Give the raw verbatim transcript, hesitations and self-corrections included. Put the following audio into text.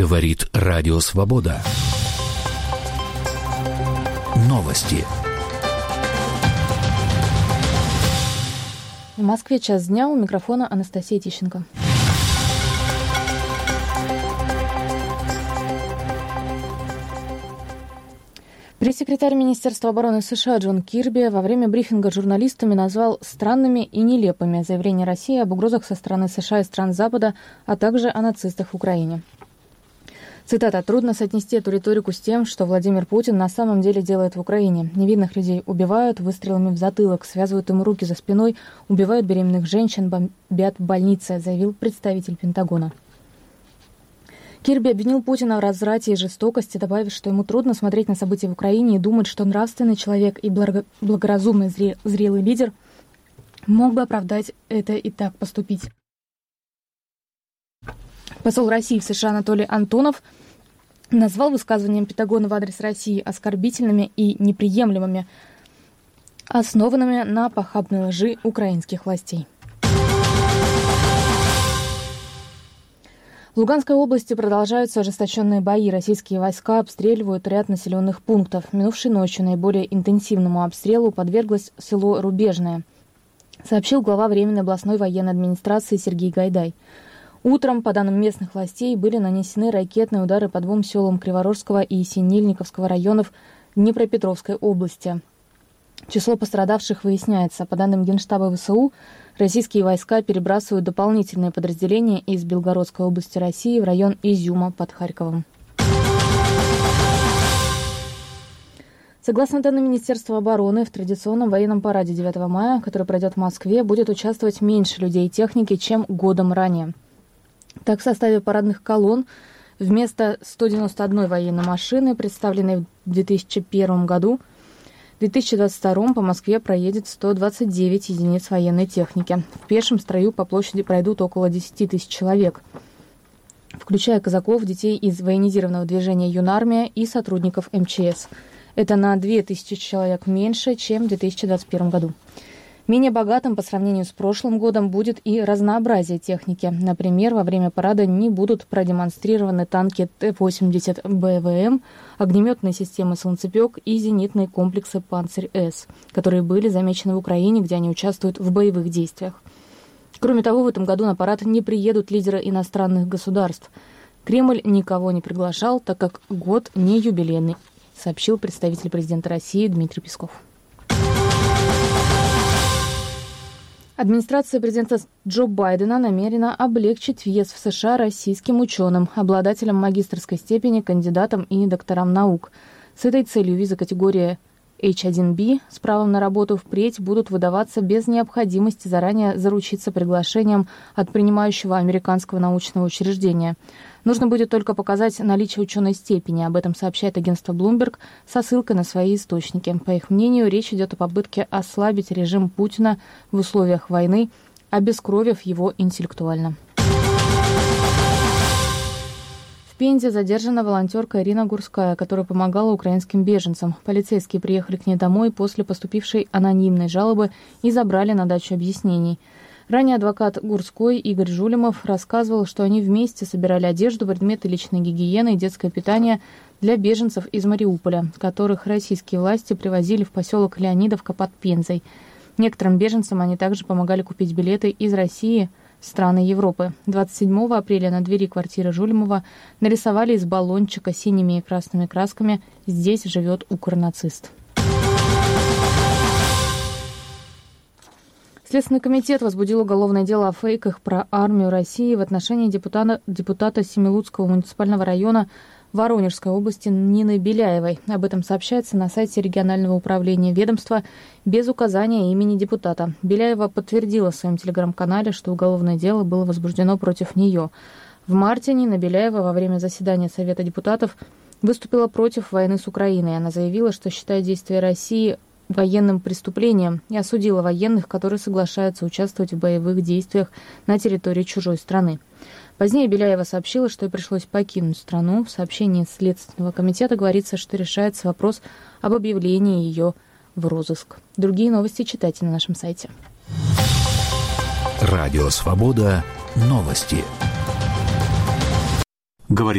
Говорит Радио Свобода. Новости. В Москве час дня, у микрофона Анастасия Тищенко. Пресс-секретарь Министерства обороны США Джон Кирби во время брифинга с журналистами назвал странными и нелепыми заявления России об угрозах со стороны США и стран Запада, а также о нацистах в Украине. Цитата: «Трудно соотнести эту риторику с тем, что Владимир Путин на самом деле делает в Украине. Невинных людей убивают выстрелами в затылок, связывают им руки за спиной, убивают беременных женщин, бомбят больницы», заявил представитель Пентагона. Кирби обвинил Путина в разврате и жестокости, добавив, что ему трудно смотреть на события в Украине и думать, что нравственный человек и благо- благоразумный зре- зрелый лидер мог бы оправдать это и так поступить. Посол России в США Анатолий Антонов назвал высказывания Пентагона в адрес России оскорбительными и неприемлемыми, основанными на похабной лжи украинских властей. В Луганской области продолжаются ожесточенные бои. Российские войска обстреливают ряд населенных пунктов. Минувшей ночью наиболее интенсивному обстрелу подверглось село Рубежное, сообщил глава Временной областной военной администрации Сергей Гайдай. Утром, по данным местных властей, были нанесены ракетные удары по двум селам Криворожского и Синельниковского районов Днепропетровской области. Число пострадавших выясняется. По данным Генштаба ВСУ, российские войска перебрасывают дополнительные подразделения из Белгородской области России в район Изюма под Харьковом. Согласно данным Министерства обороны, в традиционном военном параде девятого мая, который пройдет в Москве, будет участвовать меньше людей и техники, чем годом ранее. Так, в составе парадных колонн вместо ста девяноста одной военной машины, представленной в две тысячи первом году, в две тысячи двадцать втором по Москве проедет сто двадцать девять единиц военной техники. В пешем строю по площади пройдут около десять тысяч человек, включая казаков, детей из военизированного движения «Юнармия» и сотрудников эм че эс. Это на две тысячи человек меньше, чем в две тысячи двадцать первом году. Менее богатым по сравнению с прошлым годом будет и разнообразие техники. Например, во время парада не будут продемонстрированы танки Т восемьдесят Б В М, огнеметные системы «Солнцепек» и зенитные комплексы «Панцирь-С», которые были замечены в Украине, где они участвуют в боевых действиях. Кроме того, в этом году на парад не приедут лидеры иностранных государств. Кремль никого не приглашал, так как год не юбилейный, сообщил представитель президента России Дмитрий Песков. Администрация президента Джо Байдена намерена облегчить въезд в США российским ученым, обладателям магистерской степени, кандидатам и докторам наук. С этой целью визы категории эйч один би с правом на работу впредь будут выдаваться без необходимости заранее заручиться приглашением от принимающего американского научного учреждения. Нужно будет только показать наличие ученой степени. Об этом сообщает агентство Bloomberg со ссылкой на свои источники. По их мнению, речь идет о попытке ослабить режим Путина в условиях войны, обескровив его интеллектуально. В Пензе задержана волонтерка Ирина Гурская, которая помогала украинским беженцам. Полицейские приехали к ней домой после поступившей анонимной жалобы и забрали на дачу объяснений. Ранее адвокат Гурской Игорь Жулимов рассказывал, что они вместе собирали одежду, предметы личной гигиены и детское питание для беженцев из Мариуполя, которых российские власти привозили в поселок Леонидовка под Пензой. Некоторым беженцам они также помогали купить билеты из России в страны Европы. двадцать седьмого апреля на двери квартиры Жулимова нарисовали из баллончика синими и красными красками «Здесь живет укрнацист». Следственный комитет возбудил уголовное дело о фейках про армию России в отношении депутата, депутата Семилуцкого муниципального района Воронежской области Нины Беляевой. Об этом сообщается на сайте регионального управления ведомства без указания имени депутата. Беляева подтвердила в своем телеграм-канале, что уголовное дело было возбуждено против нее. В марте Нина Беляева во время заседания Совета депутатов выступила против войны с Украиной. Она заявила, что считает действия России военным преступлением и осудила военных, которые соглашаются участвовать в боевых действиях на территории чужой страны. Позднее Беляева сообщила, что ей пришлось покинуть страну. В сообщении Следственного комитета говорится, что решается вопрос об объявлении ее в розыск. Другие новости читайте на нашем сайте. Радио Свобода. Новости. Говорит